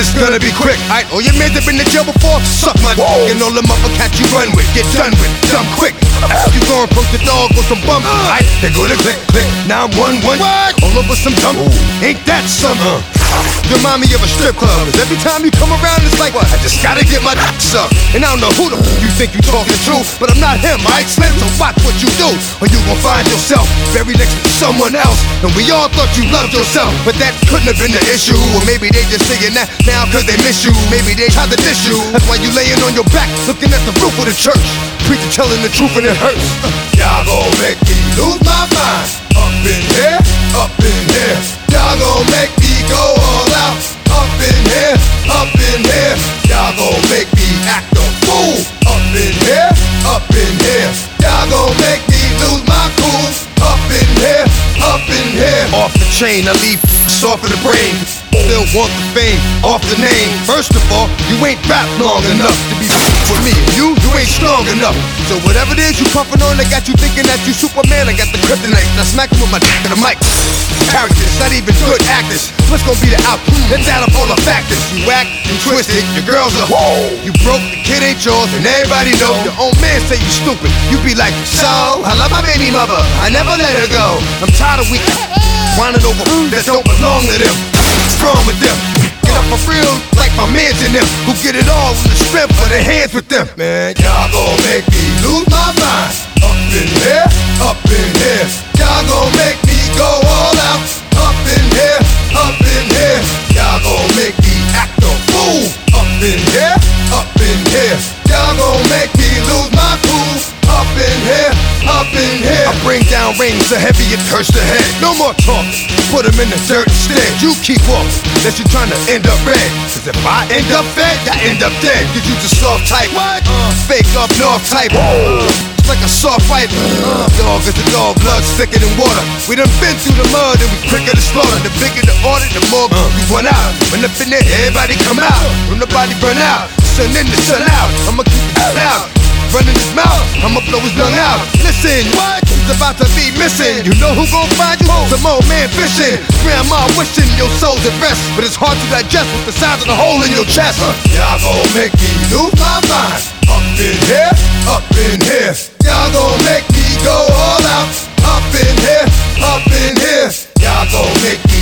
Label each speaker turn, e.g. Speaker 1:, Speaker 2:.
Speaker 1: it's gonna be quick. Aight, all your mans have been to jail before, suck my dick. And all them other cats you run with, get done with, dumb quick. You gon' approach the dog with some bump. Aight, they go to click, click, 911. All over some dump, ain't that something? You remind me of a strip club, 'cause every time you come around it's like, I just gotta get my dick sucked. And I don't know who the f you think you talking to, but I'm not him, aight Slim, so watch what you do, or you gon' find yourself buried next to someone else. And we all thought you loved yourself, but that couldn't have been the issue. Or maybe they just saying that now 'cause they miss you. Maybe they tried to diss you, that's why you laying on your back looking at the roof of the church. Preacher telling the truth and it hurts. Y'all gon' make me lose my mind. Up in here, up in here. Y'all gon' make me go all out. Up in here, up in here. Y'all gon' make me act a fool. Up in here, up in here. Y'all gon' make me lose my cool. Up in here, up in here. Off the chain, I leave soft in the brain. Still want the fame, off the name. First of all, you ain't rap long enough to be with me. You ain't strong enough. So whatever it is you puffin' on, they got you thinking that you Superman. I got the kryptonite, I smack him with my dick in the mic. Characters, not even good actors. What's gonna be the outcome? Let's add up all the factors. You whack, you twisted, your girl's a hoe. You broke, the kid ain't yours, and everybody know. Your own man say you stupid. You be like, so, I love my baby mother, I never let her go. I'm tired of weak whining over that don't belong to them. What's wrong with them? Get up for real, like my mans in them, who get it all with the strength of their hands with them. Man, y'all gon' make me lose my mind. Up in here, up in here. Y'all gon' make me go all out. Up in here, up in here. Y'all gon' make me act a fool. Up in here, up in here. Y'all gon' make me lose my cool. Up in here, up in here. I bring down rain so heavy it hurts the head. No more talking, put him in the dirt instead. You keep walking, unless you trying to end up red. 'Cause if I end up fed, I end up dead. Cause you just soft type, fake up north type. It's like a soft fight. Dog is a dog, blood thicker than water. We done been through the mud and we quicker to slaughter. The bigger the order, the more we run out. When up in there, everybody come out. When nobody burn out, sun in the sun out. I'ma keep it loud. Running his mouth, I'ma blow his lung out. Listen, what? He's about to be missing. You know who gon' find you? Some old man fishing. Grandma wishing your soul's at rest, but it's hard to digest with the size of the hole in your chest. Y'all gon' make me lose my mind. Up in here, up in here. Y'all gon' make me go all out. Up in here, up in here. Y'all gon' make me